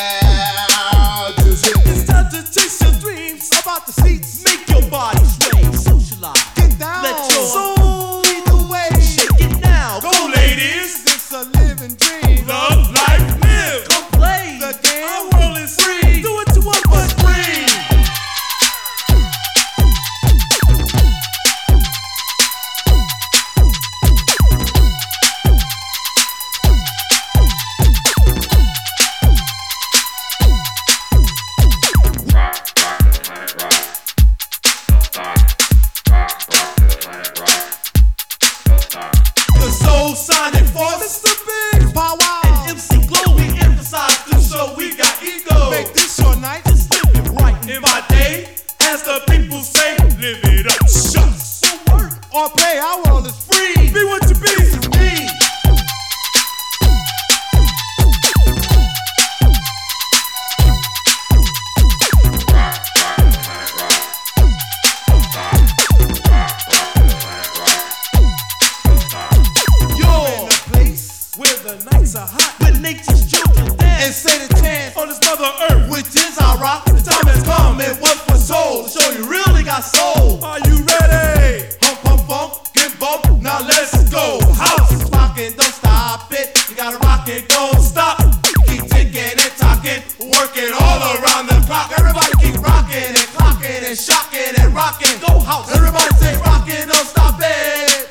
It's time to chase your dreams. About the seats, make your body sway. Socialize, get down, let your soul lead the way. Shake it now, go ladies. It's a living dream. Love, life, live. Come play the game. Our world is free. Do it to us but free. Sonic force, the big power, and MC Glow, we emphasize this show, we got ego. Make this your night, just live it right. In my day, as the people say, live it up, shucks. So work or play, our world is free. Be what you be, me. The nights are hot, with nature's children dance and say the chance on this mother earth, which is our rock. The time has come and what for soul to show you really got soul. Are you ready? Hump, hump, hump, get bump. Now let's go. House is rocking, don't stop it. You gotta rock it, don't stop. Keep ticking and talking, working all around the clock. Everybody keep rocking and clocking and shocking and rocking. Go house. Everybody say rocking, don't stop it.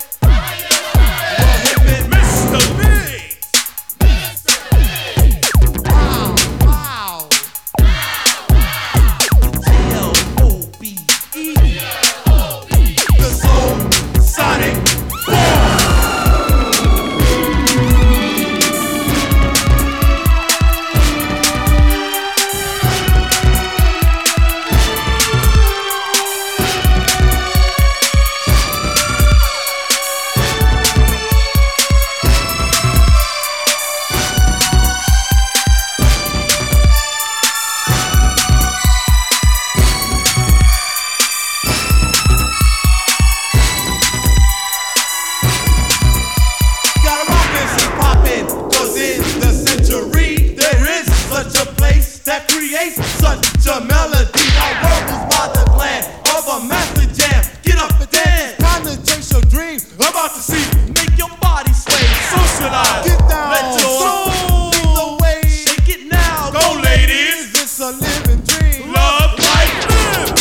That creates such a melody. Our world is by the plan of a master jam. Get up and dance. Time to chase your dreams. About to see. Make your body sway. Socialize. Get down. Let your soul lead the way. Shake it now. Go ladies. It's a living dream. Love, life, live.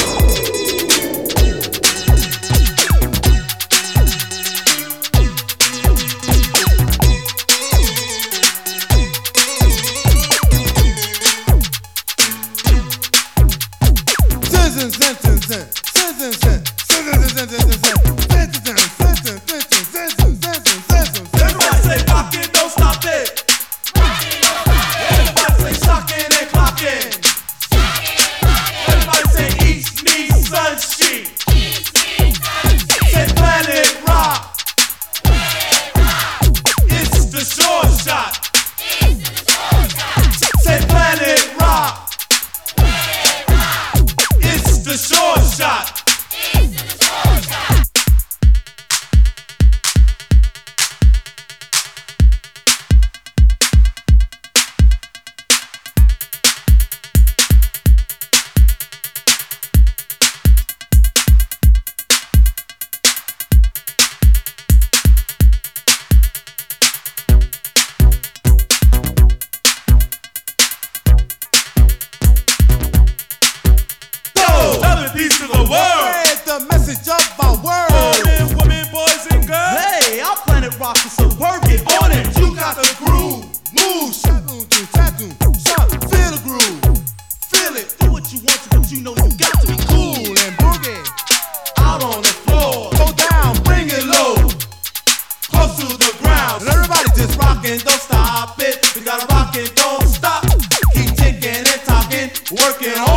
Everybody say rockin', don't stop it. Everybody say shockin' and clockin'. Everybody say east, meets, sun, sheet. Say planet rock. It's the short shot. Say planet rock. It's the short shot. Peace to the world. Spread the message of our world. All men, women, boys, and girls. Hey, our planet rock is so work it on it. You got the groove. Move, shadow, tattoo, shot, feel the groove. Feel it. Do what you want to, but you know you got to be cool and boogie. Out on the floor. Go down, bring it low. Close to the ground. And everybody just rockin', don't stop it. We gotta rock it, don't stop. Keep ticking and talking, working hard.